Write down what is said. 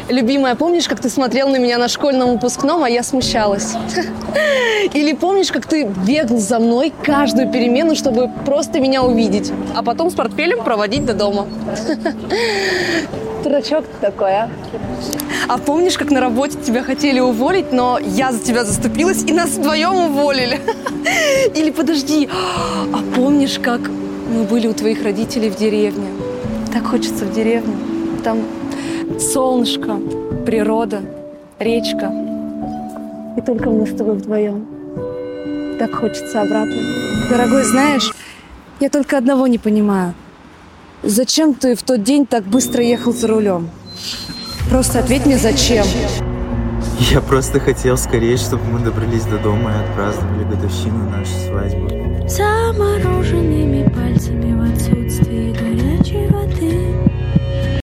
Любимая, помнишь, как ты смотрел на меня на школьном выпускном, а я смущалась? Или помнишь, как ты бегал за мной каждую перемену, чтобы просто меня увидеть, а потом с портфелем проводить до дома? Дурачок ты такой, а? А помнишь, как на работе тебя хотели уволить, но я за тебя заступилась, и нас вдвоем уволили? Или подожди, а помнишь, как мы были у твоих родителей в деревне? Так хочется в деревню. Там солнышко, природа, речка. И только мы с тобой вдвоем. Так хочется обратно. Дорогой, знаешь, я только одного не понимаю. Зачем ты в тот день так быстро ехал за рулем? Просто ответь мне, зачем? Я просто хотел скорее, чтобы мы добрались до дома и отпраздновали годовщину нашей свадьбы. Замороженными пальцами в отсутствии горячей